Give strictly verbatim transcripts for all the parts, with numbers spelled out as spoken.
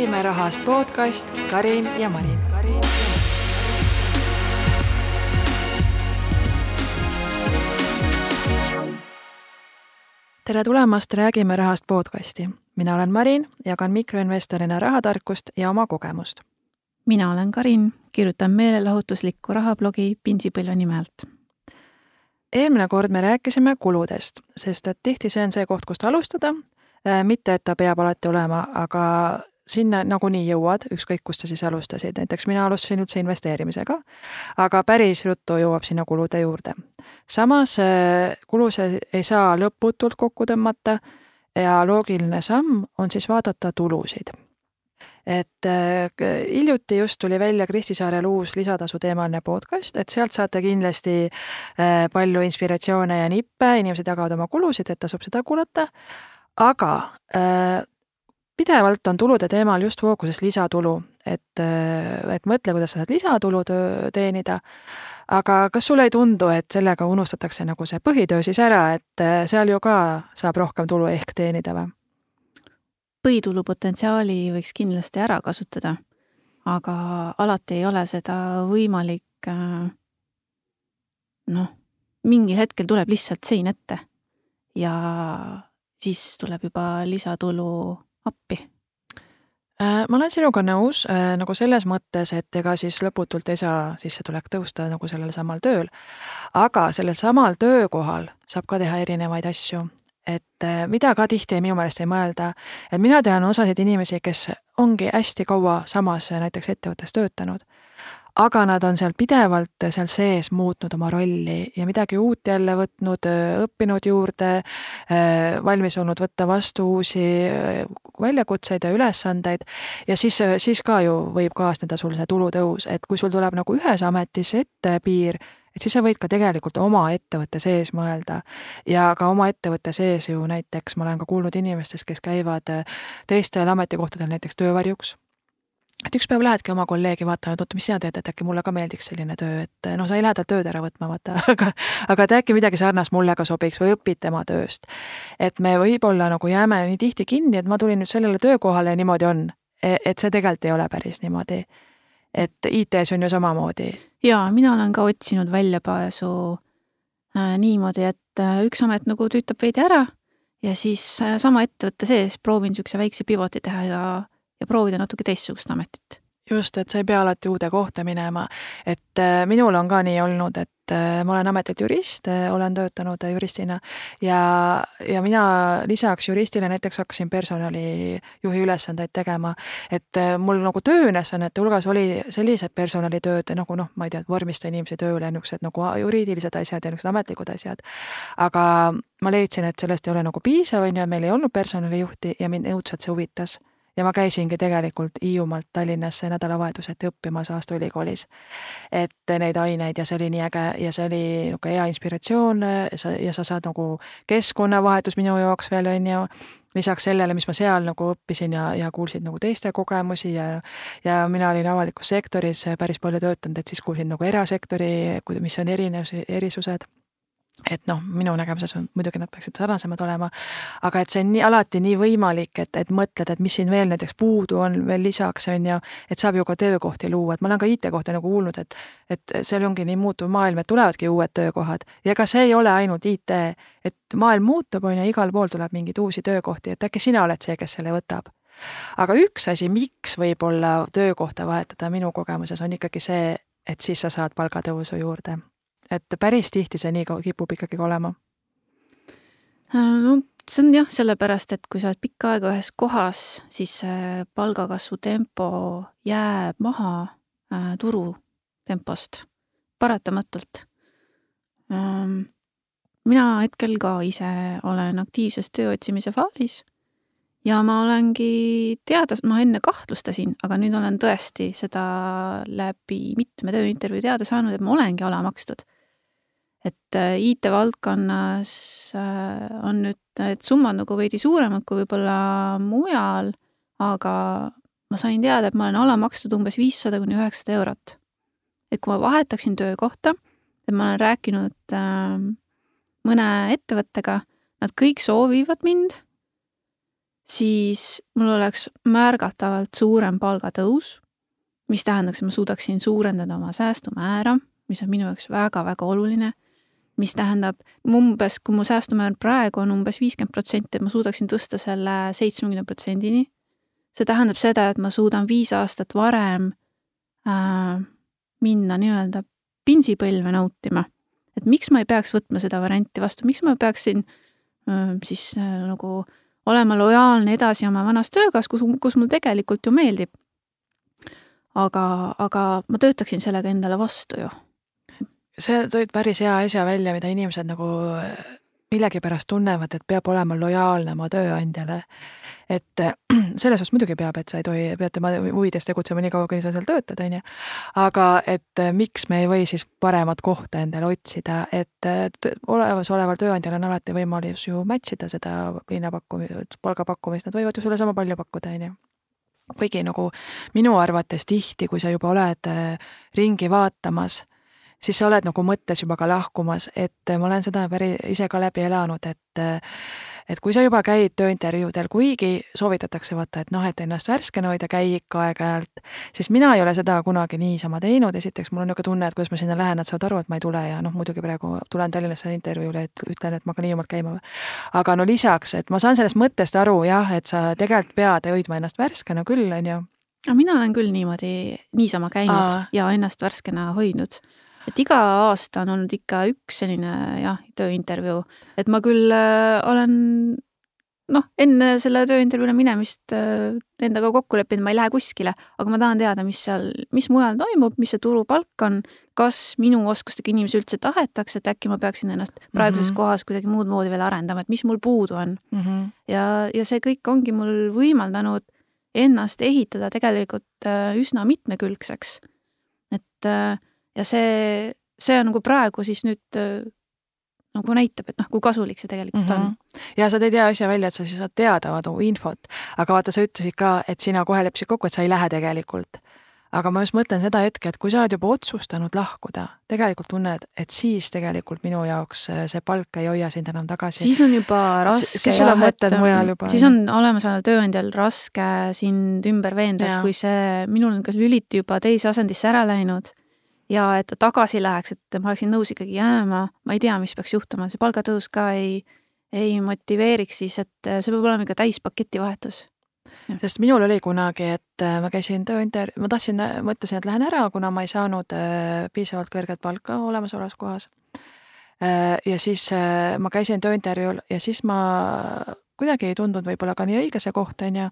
Räägime rahast podcast Karin ja Marin. Tere tulemast Räägime rahast podcasti. Mina olen Marin, jagan mikroinvestorina rahatarkust ja oma kogemust. Mina olen Karin, kirjutan meelelahutuslikku rahablogi Pinsipõlve nimelt. Eelmine kord me rääkisime kuludest, sest et tihti see on see koht, kust alustada. Mitte, et ta peab alati olema, aga sinna nagunii jõuad, ükskõik kust sa siis alustasid. Näiteks mina alustasin üldse investeerimisega, aga päris ruttu jõuab sinna kulude juurde. Samas kuluse ei saa lõputult kokku tõmmata ja loogiline samm on siis vaadata tulusid. Et äh, hiljuti just tuli välja Kristi Saarel uus lisatasu teemaline podcast, et sealt saate kindlasti äh, palju inspiratsioone ja nippe, inimesed jagavad oma kulusid, et tasub seda kuulata, aga äh, pidevalt on tulude teemal just fookuses lisatulu, et, äh, et mõtle, kuidas sa saad lisatulu teenida, aga kas sulle ei tundu, et sellega unustatakse nagu see põhitöö siis ära, et äh, seal ju ka saab rohkem tulu ehk teenida või? Põhitulu potentsiaali võiks kindlasti ära kasutada, aga alati ei ole seda võimalik, noh, mingil hetkel tuleb lihtsalt sein ette ja siis tuleb juba lisatulu appi. Ma olen sinuga nõus nagu selles mõttes, et ega siis lõputult ei saa sissetulek tõusta nagu sellel samal tööl, aga sellel samal töökohal saab ka teha erinevaid asju. Et mida ka tihti minu meelest ei mõelda, et mina tean osasid inimesi, kes ongi hästi kaua samas näiteks ettevõttes töötanud, aga nad on seal pidevalt seal sees muutnud oma rolli ja midagi uut jälle võtnud, õppinud juurde, valmis olnud võtta vastu uusi väljakutseid ja ülesandeid ja siis, siis ka ju võib kaasneda sul see tulutõus, et kui sul tuleb nagu ühes ametis ette piir, et siis sa võid ka tegelikult oma ettevõtte sees mõelda ja ka oma ettevõtte sees ju näiteks ma olen ka kuulnud inimestest, kes käivad teistel ametikohtadel näiteks töövarjuks. Et üks päev lähedki oma kolleegi vaatama, et oota, mis sina teed, et äkki mulle ka meeldiks selline töö, et no sa ei lähe tal tööd ära võtma, vaata, aga, aga et äkki midagi sarnast mulle ka sobiks või õpid tema tööst. Et me võib-olla nagu jääme nii tihti kinni, et ma tulin nüüd sellele töökohale ja niimoodi on, et see tegelikult ei ole päris niimoodi. Et I T-s on ju samamoodi. Jaa, mina olen ka otsinud väljapääsu äh, niimoodi, et äh, üks amet nagu tüütab veidi ära ja siis äh, sama ettevõtte sees proovin sükse väikse pivoti teha ja, ja proovida natuke teistsugust ametit. Just, et sa ei pea alati uude kohta minema, et äh, minul on ka nii olnud, et äh, ma olen ametilt jurist, äh, olen töötanud juristina ja, ja mina lisaks juristile näiteks hakkasin personalijuhi ülesandeid tegema, et äh, mul nagu tööülesannete hulgas oli sellised personalitööd, nagu noh, ma ei tea, vormista inimesi tööle, niisugused nagu juriidilised asjad ja niisugused ametlikud asjad, aga ma leidsin, et sellest ei ole nagu piisav, ja meil ei olnud personalijuhti ja mind õudselt see huvitas. Ja ma käisingi tegelikult Hiiumaalt Tallinnasse nädalavahetuseti õppimas aasta ülikoolis, et neid aineid ja see oli nii äge ja see oli nagu hea inspiratsioon ja sa saad nagu keskkonnavahetus minu jaoks veel on ju, lisaks sellele, mis ma seal nagu õppisin ja, ja kuulsid nagu teiste kogemusi ja, ja mina olin avalikus sektoris päris palju töötanud, et siis kuulsin nagu erasektori, mis on erinevus, erisused. Et noh, minu nägemuses on, muidugi nad peaksid sarnasemad olema, aga et see on nii, alati nii võimalik, et, et mõtled, et mis siin veel näiteks puudu on veel lisaks on ja et saab ju ka töökohti luua, et ma olen ka I T kohta nagu kuulnud, et, et seal ongi nii muutuv maailm, et tulevadki uued töökohad ja ka see ei ole ainult I T, et maailm muutub on ja igal pool tuleb mingid uusi töökohti, et äkki sina oled see, kes selle võtab. Aga üks asi, miks võib-olla töökohta vahetada minu kogemuses on ikkagi see, et siis sa saad palgatõusu juurde. Et päris tihti see nii kipub ikkagi olema? No see on jah, sellepärast, et kui sa oled pikka aega ühes kohas, siis palgakasvu tempo jääb maha äh, turu tempost paratamatult. Ähm, mina hetkel ka ise olen aktiivses tööotsimise faasis ja ma olengi teada, ma enne kahtlustasin, aga nüüd olen tõesti seda läbi mitme tööintervjuu teada saanud, et ma olengi alamakstud. Et I T-valdkonnas on nüüd et summad nagu veidi suuremad kui võib-olla mujal, aga ma sain teada, et ma olen alamakstud umbes viissada kuni üheksasada eurot. Et kui ma vahetaksin töökohta, et ma olen rääkinud äh, mõne ettevõttega, nad kõik soovivad mind, siis mul oleks märgatavalt suurem palgatõus, mis tähendaks, et ma suudaksin suurendada oma säästumäära, mis on minu jaoks väga-väga oluline, mis tähendab umbes, kui mu säästumäär praegu on umbes viiskümmend protsenti, et ma suudaksin tõsta selle seitsekümmend protsendini. See tähendab seda, et ma suudan viis aastat varem äh, minna nii-öelda pinsipõlve nautima. Et miks ma ei peaks võtma seda varianti vastu, miks ma peaksin äh, siis äh, nagu olema lojaalne edasi oma vanas töögas, kus, kus mul tegelikult ju meeldib. Aga, aga ma töötaksin sellega endale vastu ju. See tõid päris hea asja välja, mida inimesed nagu millegipärast tunnevad, et peab olema lojaalne oma tööandjale. Et selles osas muidugi peab, et sa ei tohi, pead tema huvides tegutsema nii kaua, kui sa seal töötad, on ju. Aga et miks me ei või siis paremat kohta endale otsida, et olevas oleval tööandjal on alati võimalus ju matchida seda linnapakkumist, palgapakkumist, nad võivad ju sulle sama palju pakkuda, on ju. Kuigi nagu minu arvates tihti, kui sa juba oled ringi vaatamas, siis sa oled nagu mõttes juba ka lahkumas, et ma olen seda päri ise ka läbi elanud, et, et kui sa juba käid tööintervjuudel, kuigi soovitatakse vaata, et noh, et ennast värskena hoida, käi ikka aeg-ajalt, siis mina ei ole seda kunagi niisama teinud. Esiteks mul on niisugune tunne, et kuidas ma sinna lähen, nad saavad aru, et ma ei tule ja noh, muidugi praegu tulen Tallinnasse intervjuule, et ütlen, et ma ka nii omalt käima. Aga no lisaks, et ma saan sellest mõttest aru, jah, et sa tegelikult pead hoidma ennast värskena küll, on ju. Mina olen küll niimoodi niisama käinud Aa. ja ennast värskena hoidnud. Et iga aasta on olnud ikka üks selline jah, tööintervjuu, et ma küll äh, olen noh, enne selle tööintervjuule minemist äh, endaga kokku leppinud, ma ei lähe kuskile, aga ma tahan teada, mis seal, mis mujal toimub, mis see turupalk on, kas minu oskustega inimesi üldse tahetakse, et äkki ma peaksin ennast praeguses mm -hmm. kohas kuidagi muud moodi veel arendama, et mis mul puudu on. Mm -hmm. ja, ja see kõik ongi mul võimaldanud ennast ehitada tegelikult äh, üsna mitmekülgseks. Et äh, ja see, see on nagu praegu siis nüüd nagu näitab, et noh, kui kasulik see tegelikult mm -hmm. on. Ja sa teed hea asja välja, et sa siis saad teada nagu infot, aga vaata, sa ütlesid ka, et sina kohe leppisid kokku, et sa ei lähe tegelikult. Aga ma just mõtlen seda hetke, et kui sa oled juba otsustanud lahkuda, tegelikult tunned, et siis tegelikult minu jaoks see palk ei hoia sind enam tagasi. Siis on juba raske. Siis sul on mõtted mujal juba. Siis on olemas tööandjal raske sind ümber veenda, ja. Kui see minul on ka lüliti juba teise asendisse ära läinud ja et ta tagasi läheks, et ma oleksin nõus ikkagi jääma, ma ei tea, mis peaks juhtuma, see palgatõus ka ei, ei motiveeriks siis, et see peab olema ikka täispaketi vahetus. Ja. Sest minul oli kunagi, et ma käisin tööinter-, ma tahtsin, mõtlesin, et lähen ära, kuna ma ei saanud piisavalt kõrget palka olemas olevas kohas. Ja siis ma käisin tööintervjuul ja siis ma kuidagi ei tundunud võib-olla ka nii õige see koht, on ja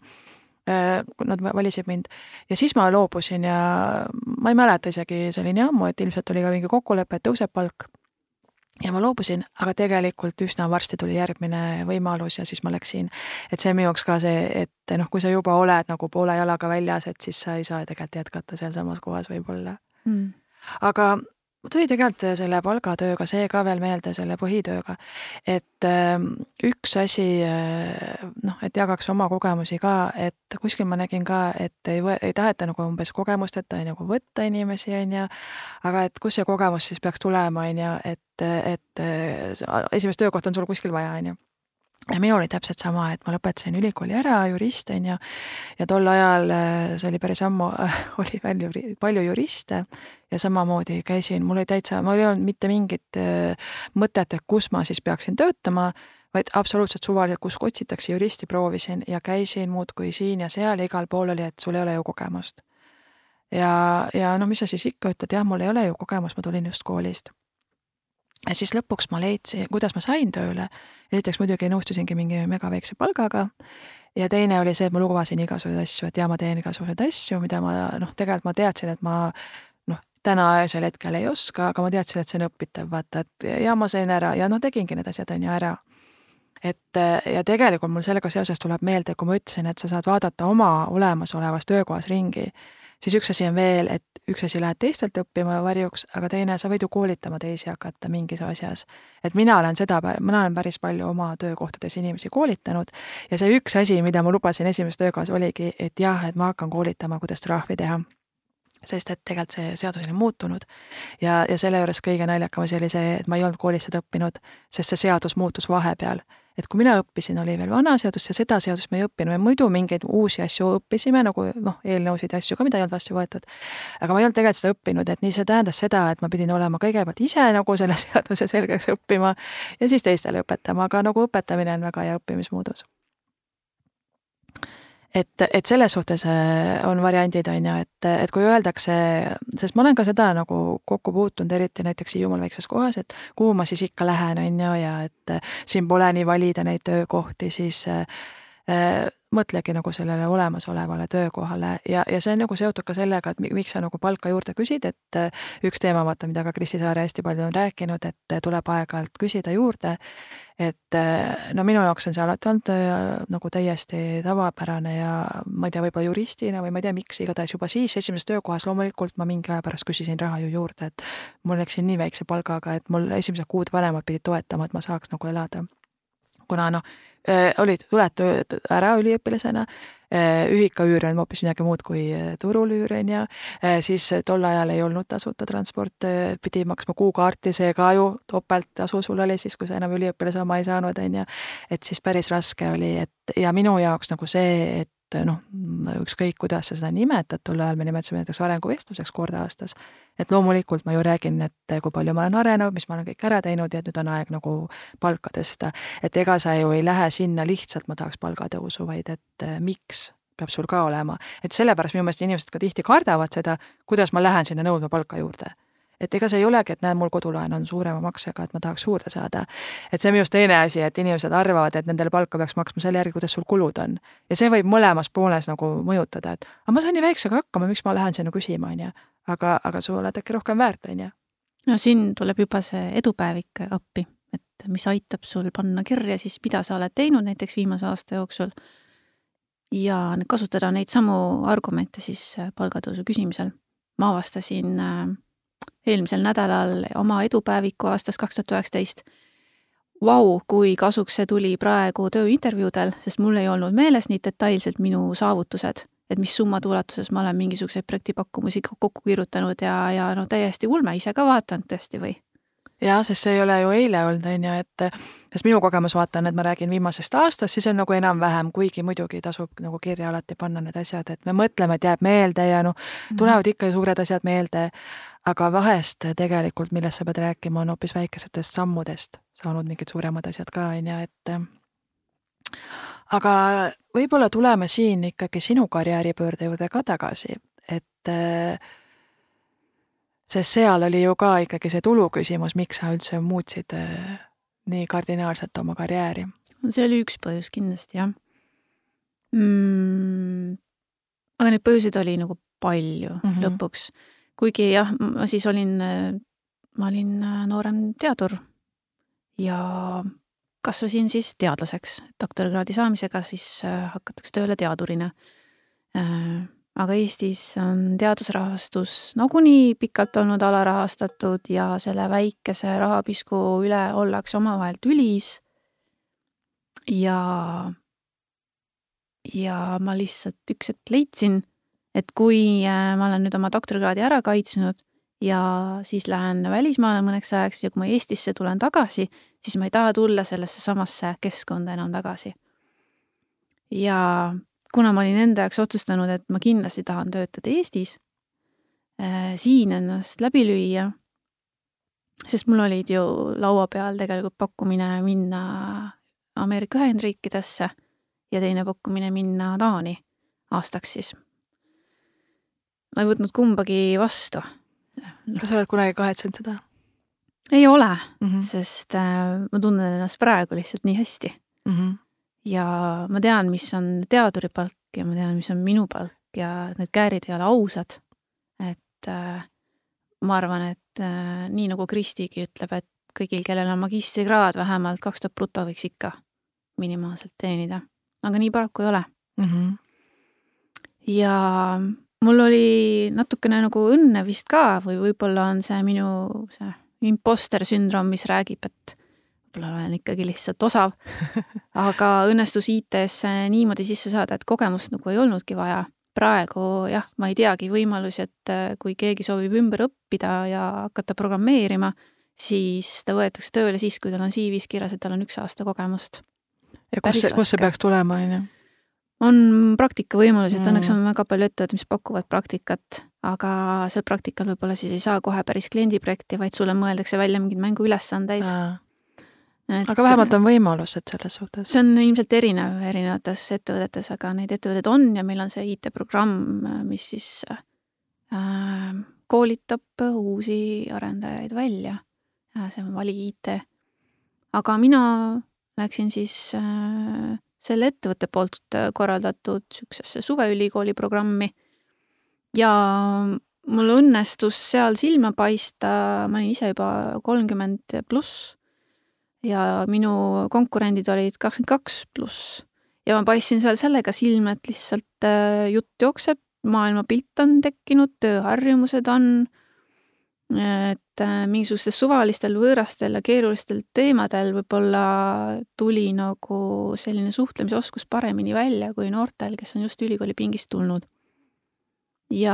kui nad valisid mind. Ja siis ma loobusin ja ma ei mäleta isegi, see oli nii ammu, et ilmselt oli ka mingi kokkulepe, et tõuseb palk. Ja ma loobusin, aga tegelikult üsna varsti tuli järgmine võimalus ja siis ma läksin. Et see minuks ka see, et noh, kui sa juba oled nagu poole jalaga väljas, et siis sa ei saa tegelikult jätkata seal samas kohas võib-olla. Mm. Aga tuli tegelikult selle palgatööga see ka veel meelde, selle põhitööga, et üks asi, noh, et jagaks oma kogemusi ka, et kuskil ma nägin ka, et ei, või, ei taheta nagu umbes kogemust, et ei nagu võtta inimesi, on ja, aga et kus see kogemus siis peaks tulema, on ja, et, et esimest töökoht on sul kuskil vaja, on ja. Ja minu oli täpselt sama, et ma lõpetasin ülikooli ära, jurist, on ja, ja tol ajal, see oli päris ammu, oli palju, palju juriste ja samamoodi käisin, mul oli täitsa, mul ei olnud mitte mingit mõtet, et kus ma siis peaksin töötama, vaid absoluutselt suvaliselt, kus otsitakse juristi, proovisin ja käisin muud kui siin ja seal ja igal pool oli, et sul ei ole ju kogemust. Ja, ja noh, mis sa siis ikka ütled, jah, mul ei ole ju kogemust, ma tulin just koolist. Ja siis lõpuks ma leidsin, kuidas ma sain tööle. Esiteks muidugi nõustusingi mingi mega väikse palgaga ja teine oli see, et ma lubasin igasuguseid asju, et ja ma teen igasuguseid asju, mida ma, noh, tegelikult ma teadsin, et ma noh, täna sel hetkel ei oska, aga ma teadsin, et see on õpitav, vaata, et ja ma sain ära ja noh, tegingi need asjad on ju ära. Et ja tegelikult mul sellega seoses tuleb meelde, kui ma ütlesin, et sa saad vaadata oma olemasolevas töökohas ringi, siis üks asi on veel, et üks asi lähed teistelt õppima varjuks, aga teine, sa võid ju koolitama teisi hakata mingis asjas. Et mina olen seda, mina olen päris palju oma töökohtades inimesi koolitanud ja see üks asi, mida ma lubasin esimeses töökohas oligi, et jah, et ma hakkan koolitama, kuidas trahvi teha. Sest et tegelikult see seadus oli muutunud ja, ja selle juures kõige naljakam asi oli see, et ma ei olnud koolis seda õppinud, sest see seadus muutus vahepeal. et kui mina õppisin, oli veel vana seadus ja seda seadust me ei õppinud, me muidu mingeid uusi asju õppisime, nagu noh, eelnõusid ja asju ka, mida ei olnud vastu võetud. Aga ma ei olnud tegelikult seda õppinud, et nii see tähendas seda, et ma pidin olema kõigepealt ise nagu selle seaduse selgeks õppima ja siis teistele õpetama, aga nagu õpetamine on väga hea õppimismuudus. Et, et selles suhtes on variandid, on ju, et, et kui öeldakse, sest ma olen ka seda nagu kokku puutunud, eriti näiteks Hiiumaal väikses kohas, et kuhu ma siis ikka lähen, on ju, ja et siin pole nii valida neid töökohti, siis äh, mõtlegi nagu sellele olemasolevale töökohale ja, ja see on nagu seotud ka sellega, et miks sa nagu palka juurde küsid, et üks teema, vaata, mida ka Kristi Saare hästi palju on rääkinud, et tuleb aeg-ajalt küsida juurde, et no minu jaoks on see alati olnud nagu täiesti tavapärane ja ma ei tea, võib-olla juristina või ma ei tea, miks igatahes juba siis esimeses töökohas loomulikult ma mingi aja pärast küsisin raha ju juurde, et mul läksin nii väikse palgaga, et mul esimesed kuud vanemad pidid toetama, et ma saaks nagu elada. Kuna noh, olid, tuled ära üliõpilasena, ühikaüür on hoopis midagi muud kui turulüür, ja siis tol ajal ei olnud tasuta transport, pidi maksma kuukaarti, see ka ju topelt tasu sul oli siis, kui sa enam üliõpilase oma ei saanud, on ja et siis päris raske oli, et ja minu jaoks nagu see, et noh, ükskõik kuidas sa seda nimetad, tol ajal me nimetasime näiteks arenguvestluseks kord aastas, et loomulikult ma ju räägin, et kui palju ma olen arenenud, mis ma olen kõik ära teinud ja nüüd on aeg nagu palka tõsta, et ega sa ju ei lähe sinna lihtsalt, ma tahaks palgatõusu, vaid et miks peab sul ka olema, et sellepärast minu meelest inimesed ka tihti kardavad seda, kuidas ma lähen sinna nõudma palka juurde. Et ega see ei olegi, et näed, mul kodulaen on suurema maksega, et ma tahaks juurde saada. Et see on minust teine asi, et inimesed arvavad, et nendele palka peaks maksma selle järgi, kuidas sul kulud on. Ja see võib mõlemas pooles nagu mõjutada, et aga ma saan nii väiksega hakkama, miks ma lähen sinna küsima, on ja. Aga, aga su oled äkki rohkem väärt, on ja. No siin tuleb juba see edupäevik appi, et mis aitab sul panna kirja siis, mida sa oled teinud näiteks viimase aasta jooksul ja kasutada neid samu argumente siis palgatõusu küsimisel. Ma avastasin eelmisel nädalal oma edupäeviku aastast kaks tuhat üheksateist. Vau, kui kasuks see tuli praegu tööintervjuudel, sest mul ei olnud meeles nii detailselt minu saavutused, et mis summad ulatuses ma olen mingisuguseid projektipakkumusi kokku kirjutanud ja, ja no täiesti ulme ise ka vaatan tõesti või? Jah, sest see ei ole ju eile olnud, on ja, et sest minu kogemus vaatan, et ma räägin viimasest aastast, siis on nagu enam-vähem, kuigi muidugi tasub nagu kirja alati panna need asjad, et me mõtleme, et jääb meelde ja no tulevad ikka suured asjad meelde, aga vahest tegelikult, millest sa pead rääkima, on hoopis väikesetest sammudest saanud mingid suuremad asjad ka, on ja, et aga võib-olla tuleme siin ikkagi sinu karjääripöörde juurde ka tagasi, et sest seal oli ju ka ikkagi see tulu küsimus, miks sa üldse muutsid nii kardinaalselt oma karjääri? See oli üks põhjus kindlasti, jah. Mm, aga neid põhjuseid oli nagu palju mm -hmm. lõpuks. Kuigi jah, ma siis olin, ma olin noorem teadur ja kasvasin siis teadlaseks. Doktorikraadi saamisega siis hakatakse tööle teadurina. Aga Eestis on teadusrahastus nagunii pikalt olnud alarahastatud ja selle väikese rahapisku üle ollakse omavahel tülis. Ja, ja ma lihtsalt üks hetk leidsin, et kui ma olen nüüd oma doktorikraadi ära kaitsnud ja siis lähen välismaale mõneks ajaks ja kui ma Eestisse tulen tagasi, siis ma ei taha tulla sellesse samasse keskkonda enam tagasi. Ja kuna ma olin enda jaoks otsustanud, et ma kindlasti tahan töötada Eestis, äh, siin ennast läbi lüüa, sest mul olid ju laua peal tegelikult pakkumine minna Ameerika Ühendriikidesse ja teine pakkumine minna Taani aastaks siis. Ma ei võtnud kumbagi vastu. Kas sa oled kunagi kahetsenud seda? Ei ole, mm -hmm. sest äh, ma tunnen ennast praegu lihtsalt nii hästi. Mm -hmm. Ja ma tean, mis on teaduri palk ja ma tean, mis on minu palk ja need käärid ei ole ausad. Et äh, ma arvan, et äh, nii nagu Kristigi ütleb, et kõigil, kellel on magistrikraad, vähemalt kaks tuhat bruto võiks ikka minimaalselt teenida. Aga nii paraku ei ole. Mm -hmm. Ja mul oli natukene nagu õnne vist ka või võib-olla on see minu see imposter sündrom, mis räägib, et võib-olla olen ikkagi lihtsalt osav, aga õnnestus I T-sse niimoodi sisse saada, et kogemust nagu ei olnudki vaja. Praegu jah, ma ei teagi võimalusi, et kui keegi soovib ümber õppida ja hakata programmeerima, siis ta võetakse tööle siis, kui tal on C V-s kirjas, et tal on üks aasta kogemust. ja kus see, kus see peaks tulema, on ju? On praktika võimalusi, et õnneks on väga palju ettevõtted, mis pakuvad praktikat, aga seal praktikal võib-olla siis ei saa kohe päris kliendiprojekti, vaid sulle mõeldakse välja mingid mängu ülesandeid. Aga vähemalt on võimalus, et selles suhtes. See on ilmselt erinev erinevates ettevõtetes, aga neid ettevõtted on ja meil on see I T-programm, mis siis äh, koolitab uusi arendajaid välja. See on Vali I T. Aga mina läksin siis äh, selle ettevõtte poolt korraldatud sükssesse suveülikooli programmi ja mul õnnestus seal silma paista, ma olin ise juba kolmkümmend pluss ja minu konkurendid olid kakskümmend kaks pluss ja ma paistsin seal sellega silma, et lihtsalt jutt jookseb, maailmapilt on tekkinud, tööharjumused on, et mingisugustes suvalistel, võõrastel ja keerulistel teemadel võib-olla tuli nagu selline suhtlemisoskus paremini välja kui noortel, kes on just ülikooli pingist tulnud. Ja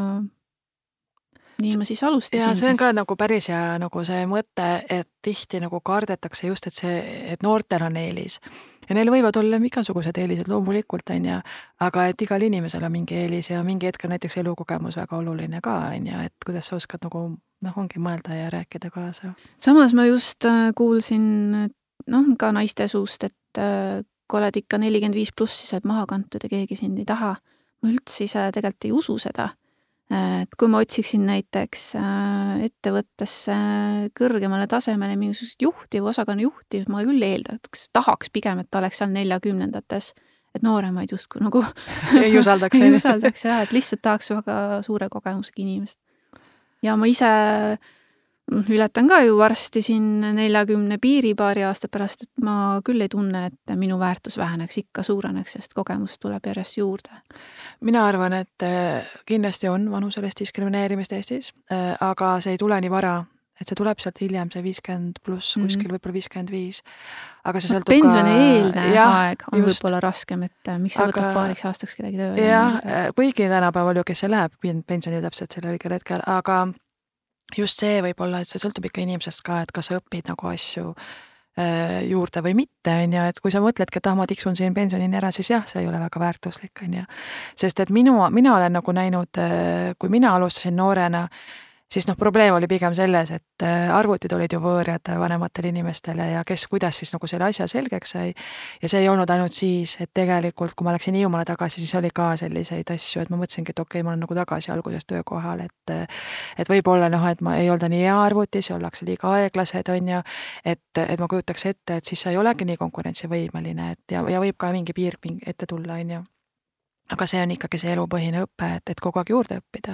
nii ma siis alustasin. Ja see on ka nagu päris ja nagu see mõte, et tihti nagu kardetakse just, et see, et noortel on eelis. Ja neil võivad olla igasugused eelised loomulikult, on ja, aga et igal inimesel on mingi eelis ja mingi hetk on näiteks elukogemus väga oluline ka, on ja, et kuidas sa oskad nagu, noh, ongi mõelda ja rääkida kaasa. Samas ma just kuulsin, noh, ka naiste suust, et kui oled ikka nelikümmend viis pluss, siis oled maha kantud ja keegi sind ei taha. Ma üldse ise tegelikult ei usu seda. Et kui ma otsiksin näiteks ettevõttesse kõrgemale tasemele mingisugust juhti või osakonna juhti, ma küll eeldaks, tahaks pigem, et ta oleks seal neljakümnendates, et nooremaid justkui nagu ei usaldaks. ei usaldaks, jah, et lihtsalt tahaks väga suure kogemusega inimest. Ja ma ise ületan ka ju varsti siin neljakümne piiri paari aasta pärast, et ma küll ei tunne, et minu väärtus väheneks, ikka suureneks, sest kogemus tuleb järjest juurde. Mina arvan, et kindlasti on vanuselist diskrimineerimist Eestis, aga see ei tule nii vara, et see tuleb sealt hiljem, see viiskümmend pluss, kuskil mm-hmm. võib-olla viiskümmend viis. Aga see sõltub pensioni ka... eelne ja, aeg on just võib-olla raskem, et miks sa aga... võtad paariks aastaks kedagi töö. Jah, kuigi tänapäeval ju, kes see läheb pensioni täpselt sellel hetkel, aga just see võib olla, et see sõltub ikka inimesest ka, et kas sa õpid nagu asju juurde või mitte, on ja, et kui sa mõtledki, et ah, ma tiksun siin pensionini ära, siis jah, see ei ole väga väärtuslik, on ja. Sest et minu, mina olen nagu näinud, kui mina alustasin noorena, siis noh, probleem oli pigem selles, et arvutid olid ju võõrjad vanematele inimestele ja kes, kuidas siis nagu selle asja selgeks sai. Ja see ei olnud ainult siis, et tegelikult, kui ma läksin Hiiumaale tagasi, siis oli ka selliseid asju, et ma mõtlesingi, et okei, okay, ma olen nagu tagasi alguses töökohal, et, et võib-olla noh, et ma ei olda nii hea arvutis, ollakse liiga aeglased, on ja, et, et ma kujutaks ette, et siis sa ei olegi nii konkurentsivõimeline, et ja, ja võib ka mingi piir ette tulla, on ju. Aga see on ikkagi see elupõhine õpe, et, et kogu aeg juurde õppida.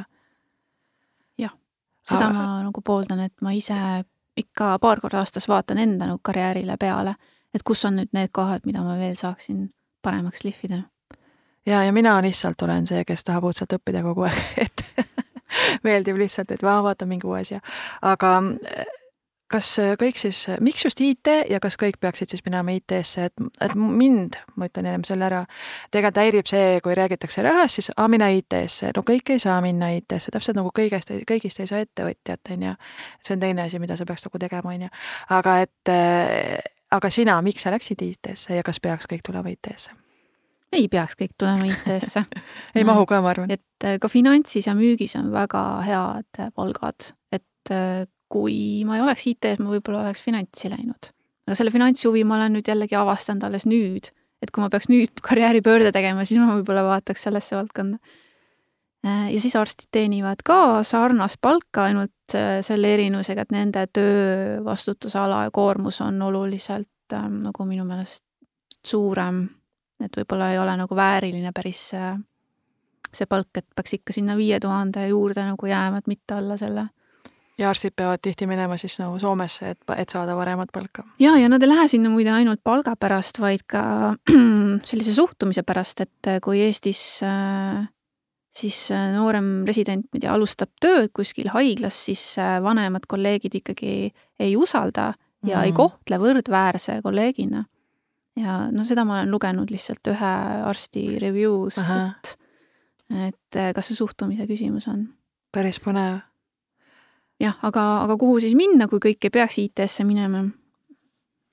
Seda ma nagu pooldan, et ma ise ikka paar korda aastas vaatan enda nagu karjäärile peale, et kus on nüüd need kohad, mida ma veel saaksin paremaks lihvida. Ja, ja mina lihtsalt olen see, kes tahab uudselt õppida kogu aeg, et meeldib lihtsalt, et ma vaatan mingi uue asja. Aga kas kõik siis, miks just I T ja kas kõik peaksid siis minema I T-sse, et, et mind, ma ütlen enam selle ära, tegelikult häirib see, kui räägitakse rahast, siis a, mine I T-sse, no kõik ei saa minna I T-sse, täpselt nagu kõigest, kõigist ei saa ettevõtjat, on ja see on teine asi, mida sa peaks nagu tegema, on ja, aga et, aga sina, miks sa läksid I T-sse ja kas peaks kõik tulema I T-sse? Ei peaks kõik tulema I T-sse. ei no, mahu ka, ma arvan. Et ka finantsis ja müügis on väga head palgad, et kui ma ei oleks I T-s, ma võib-olla oleks finantsi läinud. Aga selle finantshuvi ma olen nüüd jällegi avastanud alles nüüd, et kui ma peaks nüüd karjääripöörde tegema, siis ma võib-olla vaataks sellesse valdkonda. Ja siis arstid teenivad ka sarnast palka, ainult selle erinusega, et nende töö vastutusala ja koormus on oluliselt nagu minu meelest suurem, et võib-olla ei ole nagu vääriline päris see palk, et peaks ikka sinna viie tuhande juurde nagu jääma, et mitte alla selle. Ja arstid peavad tihti minema siis nagu Soomesse, et, et saada varemat palka. Ja, ja nad ei lähe sinna muide ainult palga pärast, vaid ka sellise suhtumise pärast, et kui Eestis siis noorem resident, mida alustab tööd kuskil haiglas, siis vanemad kolleegid ikkagi ei usalda ja mm. ei kohtle võrdväärse kolleegina. Ja no seda ma olen lugenud lihtsalt ühe arsti review'st, et, et kas see suhtumise küsimus on. Päris põnev. Jah, aga, aga kuhu siis minna, kui kõik ei peaks I T-sse minema? Noh,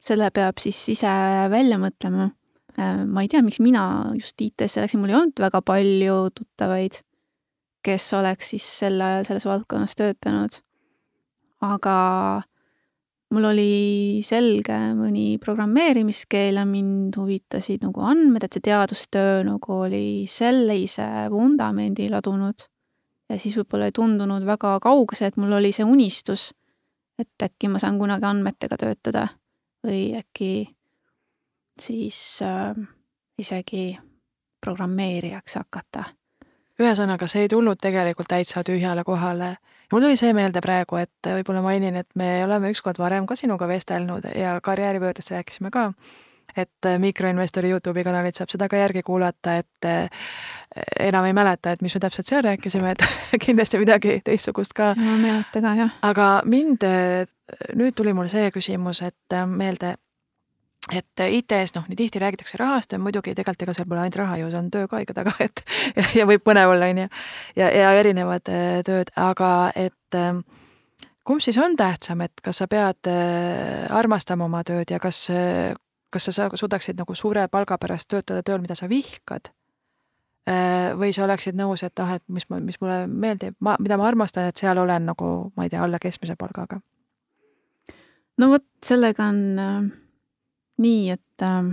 selle peab siis ise välja mõtlema. Ma ei tea, miks mina just I T-sse läksin, mul ei olnud väga palju tuttavaid, kes oleks siis selle, selles valdkonnas töötanud. Aga mul oli selge mõni programmeerimiskeel ja mind huvitasid nagu andmed, et see teadustöö nagu oli sellise vundamendi ladunud. Ja siis võib-olla ei tundunud väga kaugese, et mul oli see unistus, et äkki ma saan kunagi andmetega töötada või äkki siis äh, isegi programmeerijaks hakata. Ühesõnaga, see ei tulnud tegelikult täitsa tühjale kohale. Mul tuli see meelde praegu, et võib-olla mainin, et me oleme ükskord varem ka sinuga vestelnud ja karjääripöördest rääkisime ka, et mikroinvestori YouTube'i kanalit saab seda ka järgi kuulata, et enam ei mäleta, et mis me täpselt seal rääkisime, et kindlasti midagi teistsugust ka. Ma mäleta ka, jah. Aga mind, nüüd tuli mul see küsimus, et meelde, et I T-s, noh, nii tihti räägitakse rahast ja muidugi tegelikult ega seal pole ainult raha ju, see on töö ka ikka taga, et ja, ja võib põnev olla, on ju, ja, ja erinevad tööd, aga et kumb siis on tähtsam, et kas sa pead armastama oma tööd ja kas, kas sa suudaksid nagu suure palga pärast töötada tööl, mida sa vihkad? Või sa oleksid nõus, et, ah, et mis, mis mulle meeldib, ma, mida ma armastan, et seal olen nagu, ma ei tea, alla keskmise palgaga? No vot, sellega on äh, nii, et äh,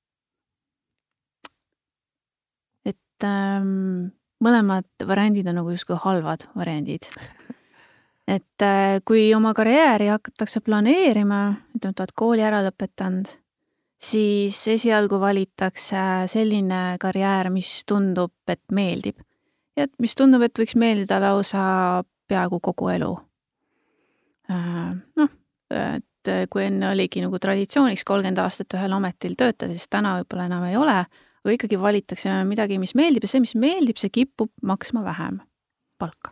et äh, mõlemad variandid on nagu justkui halvad variandid. Et äh, kui oma karjääri hakatakse planeerima, ütleme, et oled kooli ära lõpetanud, siis esialgu valitakse selline karjäär, mis tundub, et meeldib. Ja et mis tundub, et võiks meeldida lausa peaaegu kogu elu. Noh, et kui enne oligi nagu traditsiooniks kolmkümmend aastat ühel ametil töötada, siis täna võib-olla enam ei ole, või ikkagi valitakse midagi, mis meeldib ja see, mis meeldib, see kipub maksma vähem palka.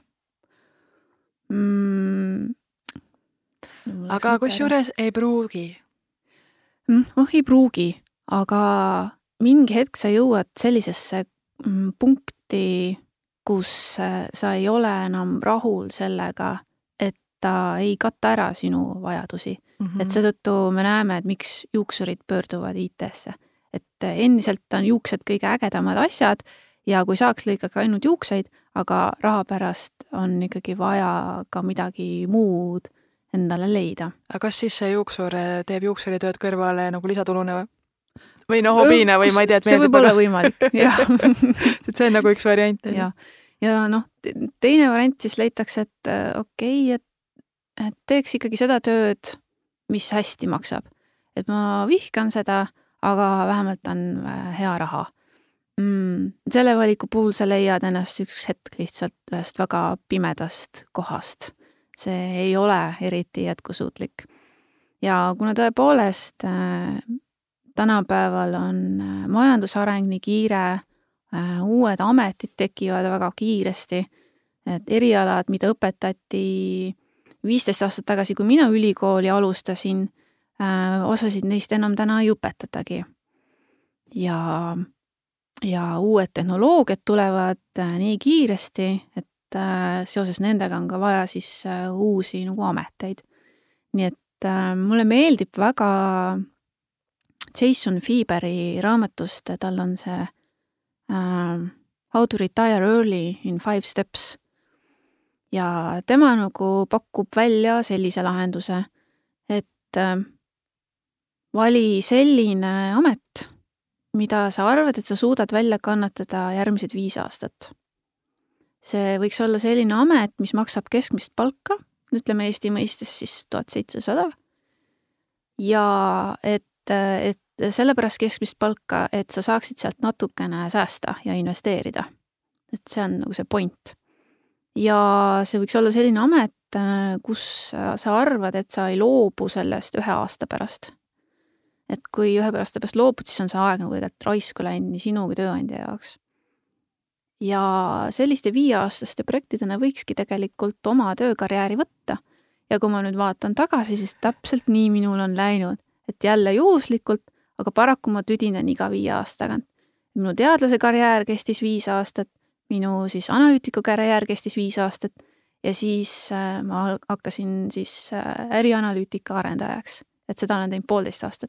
Mm. Aga kus juures ei pruugi? Oh, ei pruugi, aga mingi hetk sa jõuad sellisesse punkti, kus sa ei ole enam rahul sellega, et ta ei katta ära sinu vajadusi. Mm-hmm. Et seetõttu me näeme, et miks juuksurid pöörduvad I T-sse. Et endiselt on juuksed kõige ägedamad asjad ja kui saaks lõikaka ainult juukseid, aga raha pärast on ikkagi vaja ka midagi muud endale leida. Aga kas siis see juuksur teeb juuksuri tööd kõrvale nagu lisatulune või? Või no hobiina või ma ei tea, et see võib olla võimalik, jah. See on nagu üks variant. Ja, ja noh, teine variant siis leitakse, et okei, okay, et, et teeks ikkagi seda tööd, mis hästi maksab. Et ma vihkan seda, aga vähemalt on hea raha. Mm, selle valiku puhul sa leiad ennast üks hetk lihtsalt ühest väga pimedast kohast. See ei ole eriti jätkusuutlik. Ja kuna tõepoolest äh, tänapäeval on äh, majandusareng nii kiire, äh, uued ametid tekivad väga kiiresti, et erialad, mida õpetati viisteist aastat tagasi, kui mina ülikooli alustasin, äh, osasid neist enam täna ei õpetatagi. Ja, ja uued tehnoloogiad tulevad äh, nii kiiresti, et seoses nendega on ka vaja siis uusi nagu ameteid. Nii et äh, mulle meeldib väga Jason Fieberi raamatust, tal on see äh, How to retire early in five steps. Ja tema nagu pakub välja sellise lahenduse, et äh, vali selline amet, mida sa arvad, et sa suudad välja kannatada järgmised viis aastat. See võiks olla selline amet, mis maksab keskmist palka, ütleme Eesti mõistes siis tuhat seitsesada. Ja et, et sellepärast keskmist palka, et sa saaksid sealt natukene säästa ja investeerida. Et see on nagu see point. Ja see võiks olla selline amet, kus sa arvad, et sa ei loobu sellest ühe aasta pärast. Et kui ühe pärast pärast loobud, siis on see aeg nagu tegelikult raisku läinud nii sinu kui tööandja jaoks. Ja selliste viieaastaste projektidena võikski tegelikult oma töökarjääri võtta. Ja kui ma nüüd vaatan tagasi, siis täpselt nii minul on läinud. Et jälle juhuslikult, aga paraku ma tüdinen iga viie aastaga. Minu teadlase karjäär kestis viis aastat, minu siis analüütiku karjäär kestis viis aastat ja siis ma hakkasin siis ärianalüütika arendajaks. et seda olen teinud poolteist aastat.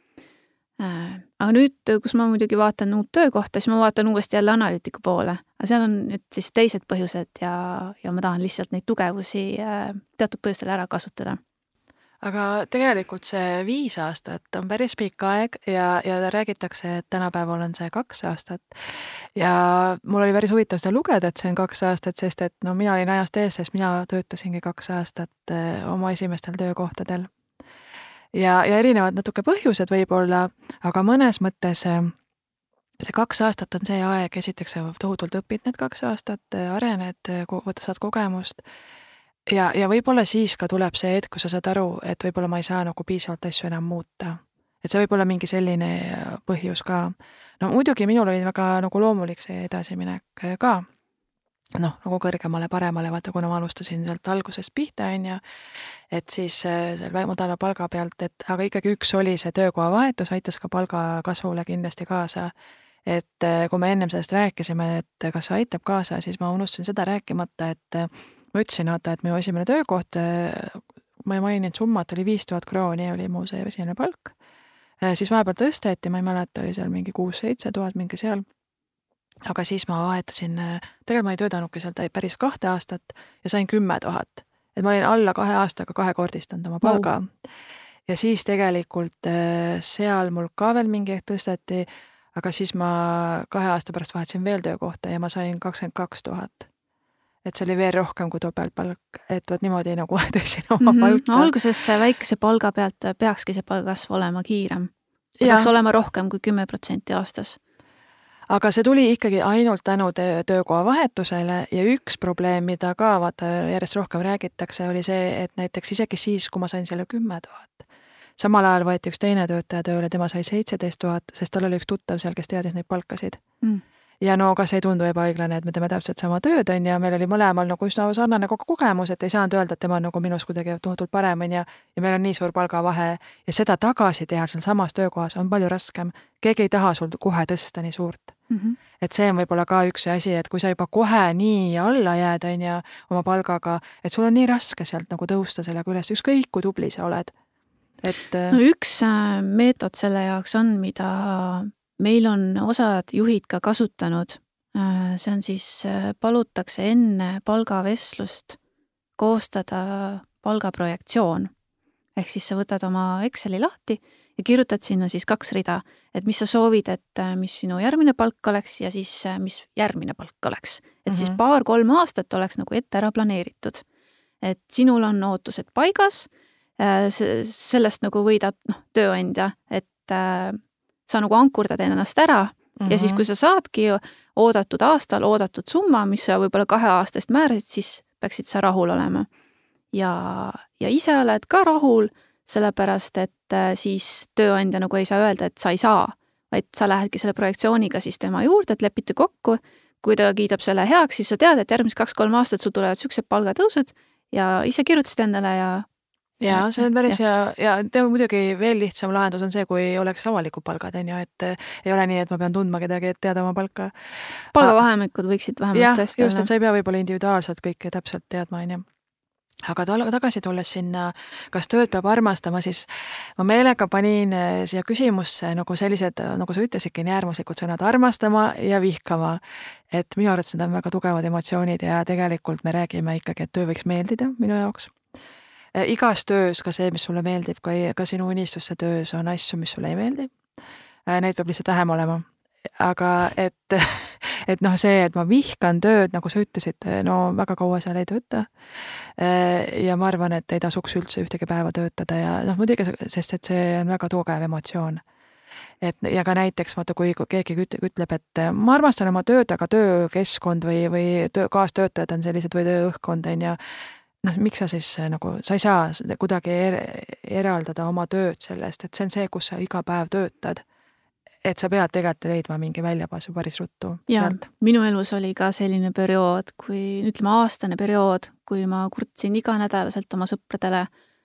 Aga nüüd, kus ma muidugi vaatan uut töökohta, siis ma vaatan uuesti jälle analüütiku poole. Aga seal on nüüd siis teised põhjused ja, ja ma tahan lihtsalt neid tugevusi teatud põhjustel ära kasutada. Aga tegelikult see viis aastat on päris pikk aeg ja, ja räägitakse, et tänapäeval on see kaks aastat. Ja mul oli päris huvitav seda lugeda, et see on kaks aastat, sest et no mina olin ajast ees, sest mina töötasingi kaks aastat oma esimestel töökohtadel. Ja, ja erinevad natuke põhjused võib-olla, aga mõnes mõttes see kaks aastat on see aeg, esiteks tohutult õpid need kaks aastat, arened, saad kogemust ja, ja võib-olla siis ka tuleb see hetk, kui sa saad aru, et võib-olla ma ei saa nagu piisavalt asju enam muuta. Et see võib olla mingi selline põhjus ka. No muidugi minul oli väga nagu loomulik see edasiminek ka. Noh, nagu kõrgemale, paremale, vaata, kuna ma alustasin sealt algusest pihta, on ja, et siis seal madala palga pealt, et aga ikkagi üks oli see töökoha vahetus, aitas ka palga kasvule kindlasti kaasa. Et kui me ennem sellest rääkisime, et kas see aitab kaasa, siis ma unustasin seda rääkimata, et ma ütlesin, vaata, et minu esimene töökoht, ma ei maininud summat, oli viis tuhat krooni, oli mu see esimene palk. Siis vahepeal tõsteti, ma ei mäleta, oli seal mingi kuus seitse tuhat, mingi seal. Aga siis ma vahetasin, tegelikult ma ei töötanudki seal päris kahte aastat ja sain kümme tuhat. Et ma olin alla kahe aastaga kahekordistanud oma palga. No. Ja siis tegelikult seal mul ka veel mingi ehk tõsteti, aga siis ma kahe aasta pärast vahetasin veel töökohta ja ma sain kakskümmend kaks tuhat. Et see oli veel rohkem kui topeltpalk, et võt niimoodi nagu tõsin oma mm-hmm. palka. No, alguses väikese palga pealt peakski see palgasv olema kiirem. Ta peaks olema rohkem kui kümme protsenti aastas. Aga see tuli ikkagi ainult tänu töökoha vahetusele ja üks probleem, mida ka vaata järjest rohkem räägitakse, oli see, et näiteks isegi siis, kui ma sain selle kümme tuhat. Samal ajal võeti üks teine töötaja tööle, tema sai seitseteist tuhat, sest tal oli üks tuttav seal, kes teadis neid palkasid. Mm. Ja no kas ei tundu ebaõiglane, et me teeme täpselt sama tööd on ja meil oli mõlemal nagu üsna sarnane kogemus, et ei saanud öelda, et tema on nagu minus kuidagi tohutult parem on ja, ja meil on nii suur palgavahe ja seda tagasi teha seal samas töökohas on palju raskem. Keegi ei taha sul kohe tõsta nii suurt. Mm-hmm. Et see on võib-olla ka üks asi, et kui sa juba kohe nii alla jääd on ja oma palgaga, et sul on nii raske sealt nagu tõusta sellega üles, ükskõik kui tubli sa oled. Et... No üks meetod selle jaoks on, mida meil on osad juhid ka kasutanud. See on siis, palutakse enne palgavestlust koostada palgaprojektsioon. Ehk siis sa võtad oma Exceli lahti ja kirjutad sinna siis kaks rida, et mis sa soovid, et mis sinu järgmine palk oleks ja siis mis järgmine palk oleks. Et mm-hmm. siis paar-kolm aastat oleks nagu ette ära planeeritud. Et sinul on ootused paigas, sellest nagu võidab noh, tööandja, et sa nagu ankurdad ennast ära mm-hmm. ja siis, kui sa saadki oodatud aastal, oodatud summa, mis sa võib-olla kahe aastast määrasid, siis peaksid sa rahul olema. Ja, ja ise oled ka rahul, sellepärast, et siis tööandja nagu ei saa öelda, et sa ei saa, vaid sa lähedki selle projektsiooniga siis tema juurde, et lepite kokku. Kui ta kiidab selle heaks, siis sa tead, et järgmis kaks-kolm aastat sul tulevad süksed palgatõusud ja ise kirjutasid endale ja Ja see on päris ja, ja teema muidugi veel lihtsam lahendus on see, kui oleks avalikud palgad, on ju, et ei ole nii, et ma pean tundma kedagi, et teada oma palka. Palgavahemikud võiksid vähemalt tõesti. Just, et sa ei pea võib-olla individuaalselt kõike täpselt teadma, on ju. Aga tagasi tulles sinna, kas tööd peab armastama, siis ma meelega panin siia küsimusse nagu sellised, nagu sa ütlesidki, nii äärmuslikud sõnad armastama ja vihkama. Et minu arvates need on väga tugevad emotsioonid ja tegelikult me räägime ikkagi, et töö võiks meeldida minu jaoks. Igas töös ka see, mis sulle meeldib, ka, ka sinu unistusse töös on asju, mis sulle ei meeldi. Neid peab lihtsalt vähem olema. Aga et, et noh see, et ma vihkan tööd, nagu sa ütlesid, no väga kaua seal ei tööta. Ja ma arvan, et ei tasuks üldse ühtegi päeva töötada ja noh, muidugi, sest et see on väga tugev emotsioon. Et, ja ka näiteks, vaata, kui keegi ütleb, et ma armastan oma tööd, aga töökeskkond või, või töö, kaastöötajad on sellised või tööõhkkond on ja noh, miks sa siis nagu, sa ei saa kuidagi er, eraldada oma tööd sellest, et see on see, kus sa iga päev töötad. Et sa pead tegelikult leidma mingi väljapaasu päris ruttu. Ja sealt. Minu elus oli ka selline periood, kui ütleme aastane periood, kui ma kurtsin iga nädalaselt oma sõpradele,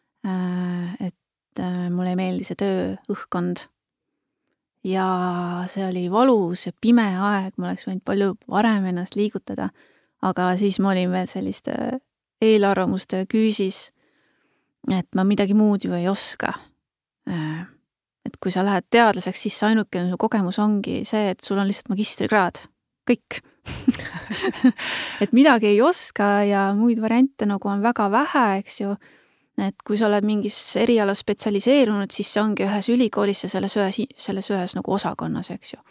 et mulle ei meeldi see tööõhkkond. Ja see oli valus ja pime aeg, ma oleks võinud palju varem ennast liigutada, aga siis ma olin veel selliste eelarvamuste küüsis, et ma midagi muud ju ei oska. et kui sa lähed teadlaseks, siis see ainuke kogemus ongi see, et sul on lihtsalt magistrikraad. Kõik. et midagi ei oska ja muid variante nagu on väga vähe, eks ju. Et kui sa oled mingis erialas spetsialiseerunud, siis see ongi ühes ülikoolis ja selles ühes, selles ühes nagu osakonnas, eks ju.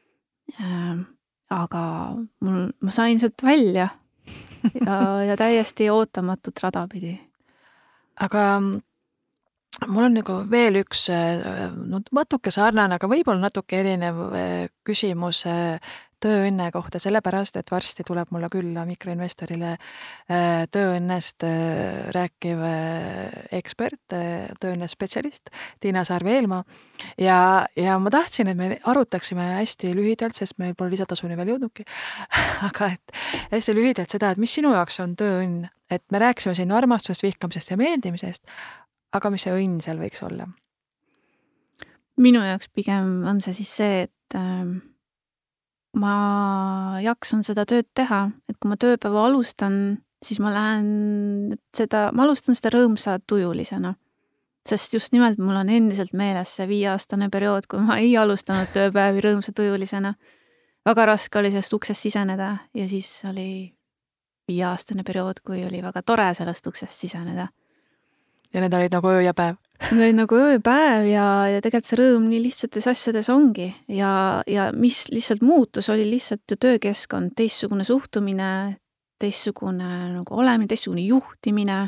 Aga mul, ma sain sealt välja ja, ja täiesti ootamatut rada pidi. Aga mul on nagu veel üks no, natuke sarnane, aga võib-olla natuke erinev küsimus tööõnne kohta, sellepärast, et varsti tuleb mulle külla mikroinvestorile tööõnnest rääkiv ekspert, tööõnne spetsialist, Tiina Saar-Veelmaa. Ja, ja ma tahtsin, et me arutaksime hästi lühidalt, sest meil pole lisatasuni veel jõudnudki, aga et hästi lühidalt seda, et mis sinu jaoks on tööõnn, et me rääkisime siin armastusest, vihkamisest ja meeldimisest, aga mis see õnn seal võiks olla? Minu jaoks pigem on see siis see, et äh, ma jaksan seda tööd teha, et kui ma tööpäeva alustan, siis ma lähen seda, ma alustan seda rõõmsa tujulisena. Sest just nimelt mul on endiselt meeles see viieaastane periood, kui ma ei alustanud tööpäevi rõõmsa tujulisena. Väga raske oli sellest uksest siseneda ja siis oli viieaastane periood, kui oli väga tore sellest uksest siseneda. Ja need olid nagu öö ja päev. Need olid nagu öö ja päev ja, ja tegelikult see rõõm nii lihtsates asjades ongi. Ja, ja mis lihtsalt muutus, oli lihtsalt ju töökeskkond, teistsugune suhtumine, teistsugune nagu olemine, teistsugune juhtimine.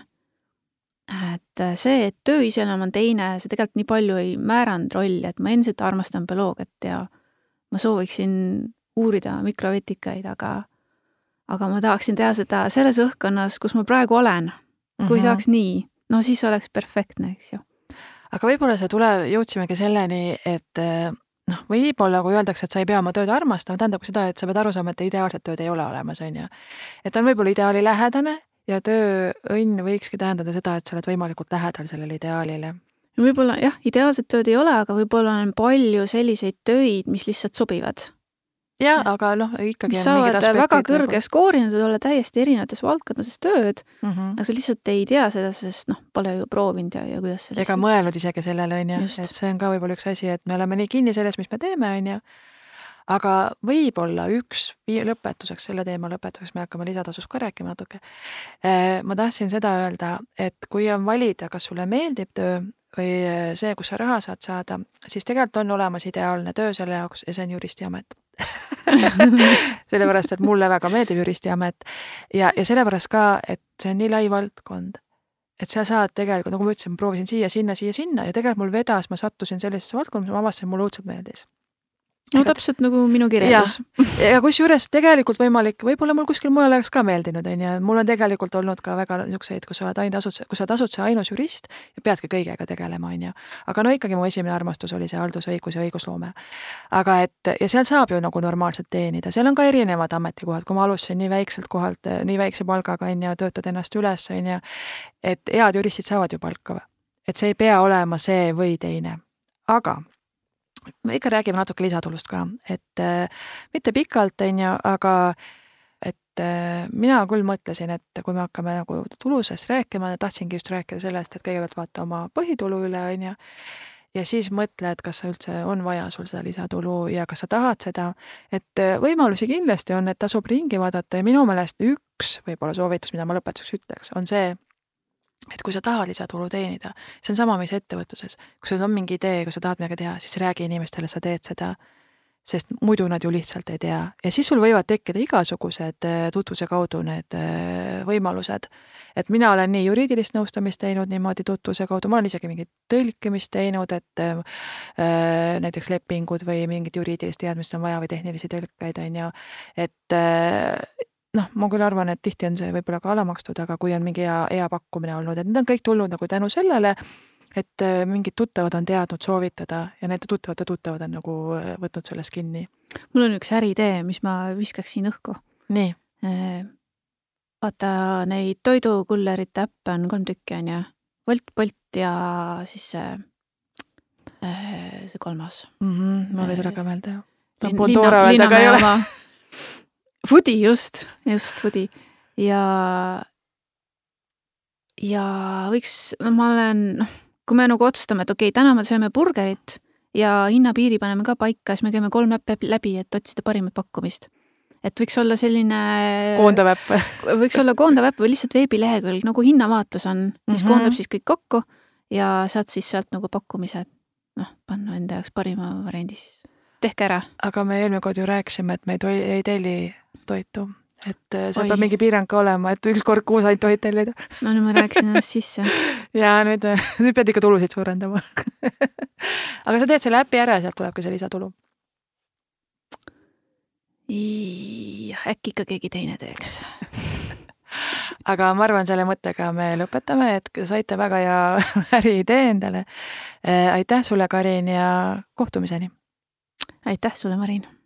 Et see, et töö ise enam on teine, see tegelikult nii palju ei määranud rolli, et ma endiselt armastan bioloogiat ja ma sooviksin uurida mikrovetikaid, aga, aga ma tahaksin teha seda selles õhkkonnas, kus ma praegu olen. Kui mm-hmm. saaks nii, no siis oleks perfektne, eks ju. Aga võib-olla see tule, jõudsimegi selleni, et noh, võib-olla kui öeldakse, et sa ei pea oma tööd armastama, tähendab seda, et sa pead aru saama, et ideaalset tööd ei ole olemas, on ju. Et on võib-olla ideaali lähedane ja tööõnn võikski tähendada seda, et sa oled võimalikult lähedal sellele ideaalile. Võib-olla jah, ideaalset tööd ei ole, aga võib-olla on palju selliseid töid, mis lihtsalt sobivad. Ja, aga noh, ikkagi mis saavad väga kõrge skoorinud olla täiesti erinevates valdkondades tööd, mm -hmm. aga sa lihtsalt ei tea seda, sest noh, pole ju proovinud ja, ja kuidas sellest... Ega mõelnud isegi sellele, on ju, et see on ka võib-olla üks asi, et me oleme nii kinni selles, mis me teeme, on ju, aga võib-olla üks lõpetuseks, selle teema lõpetuseks, me hakkame lisatasus ka rääkima natuke. Ma tahtsin seda öelda, et kui on valida, kas sulle meeldib töö või see, kus sa raha saad saada, siis tegelikult on olemas ideaalne töö selle jaoks ja see on juristiamet. sellepärast, et mulle väga meeldib juristiamet ja, ja sellepärast ka, et see on nii lai valdkond, et sa saad tegelikult, nagu ma ütlesin, ma proovisin siia, sinna, siia, sinna ja tegelikult mul vedas, ma sattusin sellisesse valdkonda, ma avastasin, mulle õudselt meeldis. No Ega... täpselt nagu minu kirjeldus. Ja, ja kus juures tegelikult võimalik, võib-olla mul kuskil mujal oleks ka meeldinud, on ja mul on tegelikult olnud ka väga niisuguseid, kus sa oled ainult asutse, kus sa oled asutse ainus jurist ja peadki kõigega tegelema, on ju. Aga no ikkagi mu esimene armastus oli see haldusõigus ja õigusloome. Aga et, ja seal saab ju nagu normaalselt teenida, seal on ka erinevad ametikohad, kui ma alustasin nii väikselt kohalt, nii väikse palgaga, on ju, töötad ennast üles, on ju, et head juristid saavad ju palka. Et see ei pea olema see või teine. Aga me ikka räägime natuke lisatulust ka, et äh, mitte pikalt, on ju, aga et äh, mina küll mõtlesin, et kui me hakkame nagu tulusest rääkima, tahtsingi just rääkida sellest, et kõigepealt vaata oma põhitulu üle, on ju, ja siis mõtle, et kas üldse on vaja sul seda lisatulu ja kas sa tahad seda, et võimalusi kindlasti on, et tasub ringi vaadata ja minu meelest üks võib-olla soovitus, mida ma lõpetuseks ütleks, on see, et kui sa tahad lisatulu teenida, see on sama, mis ettevõtluses. Kui sul on mingi idee, kui sa tahad midagi teha, siis räägi inimestele, sa teed seda, sest muidu nad ju lihtsalt ei tea. Ja siis sul võivad tekkida igasugused tutvuse kaudu need võimalused. Et mina olen nii juriidilist nõustamist teinud niimoodi tutvuse kaudu, ma olen isegi mingit tõlkimist teinud, et äh, näiteks lepingud või mingit juriidilist teadmist on vaja või tehnilisi tõlkeid, on ju, et äh, noh, ma küll arvan, et tihti on see võib-olla ka alamakstud, aga kui on mingi hea, hea pakkumine olnud, et need on kõik tulnud nagu tänu sellele, et mingid tuttavad on teadnud soovitada ja need tuttavad ja tuttavad on nagu võtnud sellest kinni. Mul on üks äriidee, mis ma viskaksin õhku. Nii. Vaata, neid toidukullerite äppe on kolm tükki, on ja Volt, Bolt ja siis see, see kolmas. Mm-hmm, ma oli tule ka meelde. Linna, Linnamäe Foodi, just, just Foodi. Ja, ja võiks, no ma olen, noh, kui me nagu otsustame, et okei, täna me sööme burgerit ja hinnapiiri paneme ka paika, siis me käime kolm äppe läbi, et otsida parimat pakkumist. Et võiks olla selline koondav äpp. võiks olla koondav äpp või lihtsalt veebilehekülg, nagu hinnavaatlus on, mis mm -hmm. koondab siis kõik kokku ja saad siis sealt nagu pakkumise, et noh, panna enda jaoks parima variandi siis. Tehke ära. Aga me eelmine kord ju rääkisime, et me ei, toi, ei telli toitu. Et see peab mingi piirang ka olema, et üks kord kuus ainult tohid tellida. No nüüd ma rääkisin ennast sisse. ja nüüd, nüüd pead ikka tulusid suurendama. Aga sa teed selle äppi ära ja sealt tuleb ka see lisatulu. Jah, äkki ikka keegi teine teeks. Aga ma arvan, selle mõttega me lõpetame, et saite väga hea äriidee endale. Aitäh sulle, Karin, ja kohtumiseni. Aitäh sulle, Marin.